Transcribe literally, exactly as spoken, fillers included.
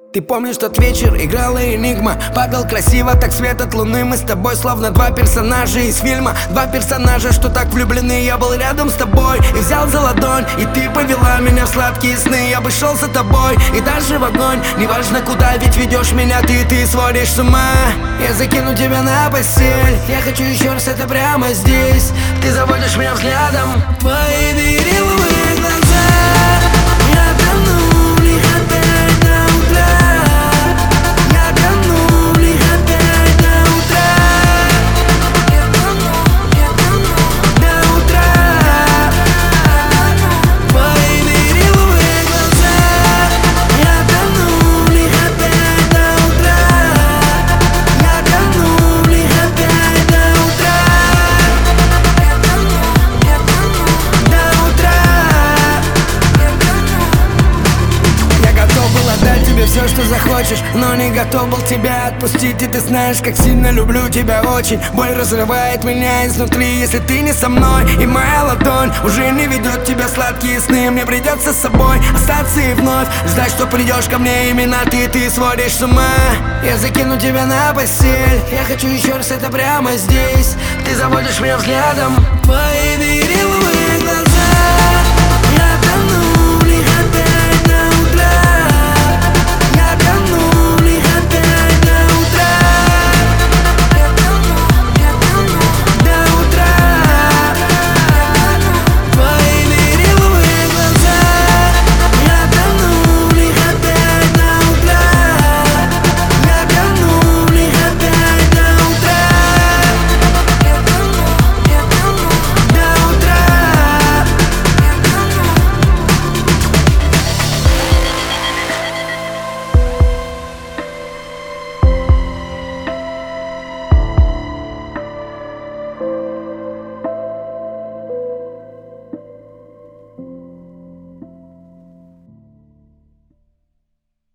Ты помнишь тот вечер, играла Энигма. Падал красиво, так свет от луны. Мы с тобой словно два персонажа из фильма. Два персонажа, что так влюблены. Я был рядом с тобой и взял за ладонь, и ты повела меня в сладкие сны. Я бы шел за тобой и даже в огонь. Неважно куда, ведь ведешь меня ты, ты сводишь с ума. Я закину тебя на постель. Я хочу еще раз это прямо здесь. Ты заводишь меня взглядом. Твои бериловые глаза. Я тону в них опять до утра. Я тону в них опять до утра. Я тону, я тону до утра. Твои бериловые глаза. Я тону в них опять до утра. Я тону в них опять до утра. Я тону, я тону до утра. Я готов был отдать тебе все, что захочешь, но не готов был тебя отпустить. И ты знаешь, как сильно люблю тебя очень. Боль разрывает меня изнутри, если ты не со мной. И моя ладонь уже не ведет тебя в сладкие сны. Мне придется с собой остаться и вновь ждать, что придешь ко мне. Именно ты, ты сводишь с ума. Я закину тебя на постель. Я хочу еще раз это прямо здесь. Ты заводишь меня взглядом. Твои